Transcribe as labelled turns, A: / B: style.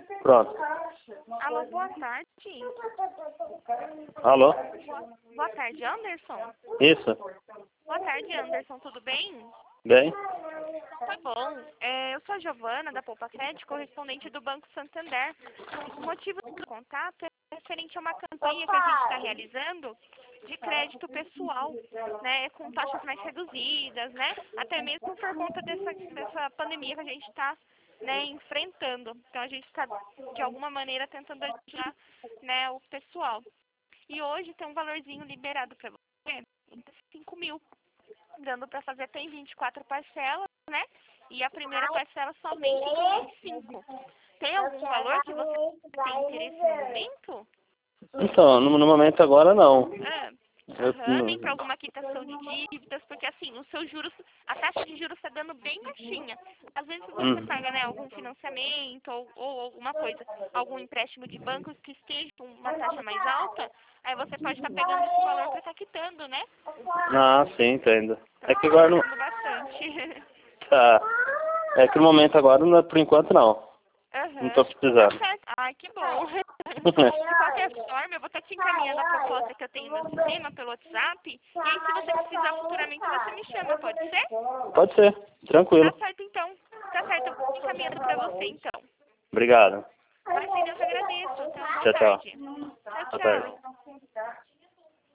A: Pronto.
B: Alô, boa tarde.
A: Alô?
B: Boa tarde, Anderson.
A: Isso?
B: Boa tarde, Anderson. Tudo bem?
A: Bem?
B: Tá bom. Eu sou a Giovana, da Poupa Crédito, correspondente do Banco Santander. O motivo do contato é referente a uma campanha que a gente está realizando de crédito pessoal, né, com taxas mais reduzidas, né, até mesmo por conta dessa pandemia que a gente está, né, enfrentando. Então a gente está, de alguma maneira, tentando ajudar, né, o pessoal. E hoje tem um valorzinho liberado para você, 5 mil, dando para fazer até em 24 parcelas, né? E a primeira parcela somente em 25. Tem algum valor que você tem interesse no momento?
A: Então, no momento agora não.
B: Nem para alguma quitação de dívidas, porque assim, os seus juros, a taxa de juros está dando bem baixinha. Às vezes você paga, né, algum financiamento ou alguma coisa, algum empréstimo de bancos que esteja com uma taxa mais alta, aí você pode estar pegando esse valor para estar quitando, né?
A: Ah, sim, entendo.
B: Então,
A: É que agora não...
B: bastante.
A: Tá. É que no momento agora, por enquanto, não. Não tô precisando.
B: Tá certo. Ai, que bom. De qualquer forma, eu vou estar te encaminhando a proposta que eu tenho no sistema pelo WhatsApp. E aí, se você precisar futuramente, você me chama, pode ser?
A: Pode ser. Tranquilo.
B: Tá certo, então. Tá certo, eu vou te encaminhando pra você, então.
A: Obrigado.
B: Imagina, eu que agradeço. Então, boa
A: Tchau, tchau.
B: tarde. Tchau,
A: Boa
B: tchau.
A: tarde.